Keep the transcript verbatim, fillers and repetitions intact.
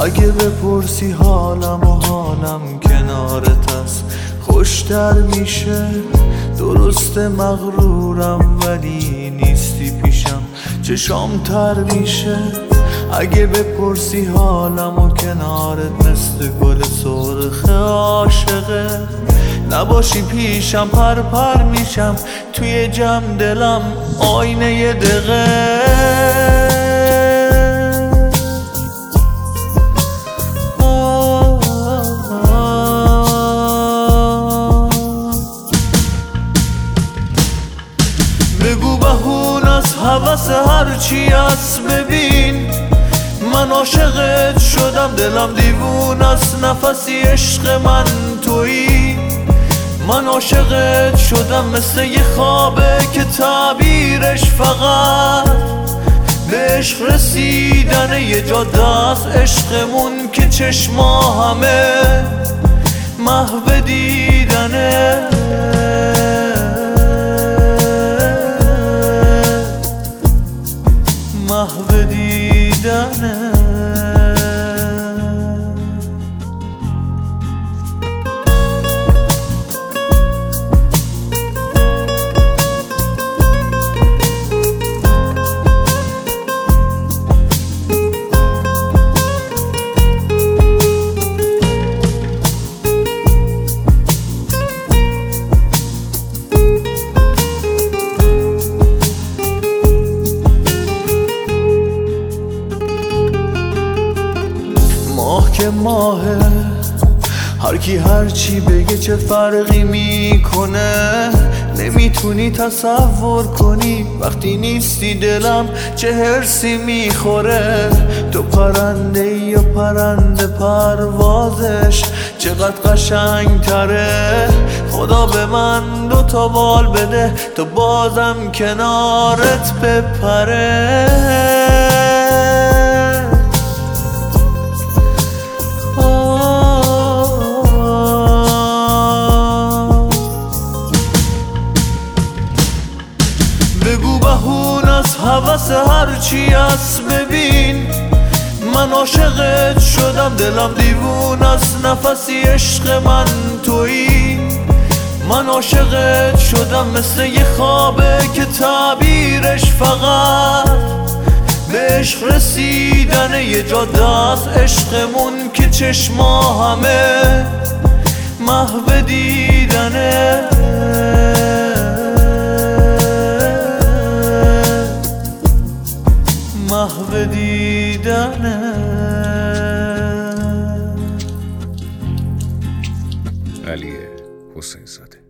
اگه بپرسی حالم و حالم کنارت است خوشتر میشه. درسته مغرورم ولی نیستی پیشم چشام تر میشه. اگه بپرسی حالم و کنارت مثل گل سرخ عاشقه نباشی پیشم پر پر میشم توی جمع دلم آینه ی دقه. بگو بهون از هوس هرچی هست ببین من عاشقت شدم دلم دیوون است نفسی عشق من تویی. من عاشقت شدم مثل یه خوابه که تعبیرش فقط به عشق رسیدن یه جاده از عشقمون که چشما همه محو دیدنه. محو دیدنه. ماه که ماهه هر کی هر چی بگه چه فرقی میکنه. نمیتونی تصور کنی وقتی نیستی دلم چه حرسی میخوره. تو پرنده ای و پرنده پروازش چقدر قشنگ تره. خدا به من دو تا بال بده تو بازم کنارت بپره. بگو بهون از هوس هرچی هست ببین من عاشقت شدم دلم دیوون است نفسی عشق من تویی. من عاشقت شدم مثل یه خوابه که تعبیرش فقط به عشق رسیدن یه جاده از عشقمون که چشما همه محو دیدنه. محو دیدنه. علی حسین زاده.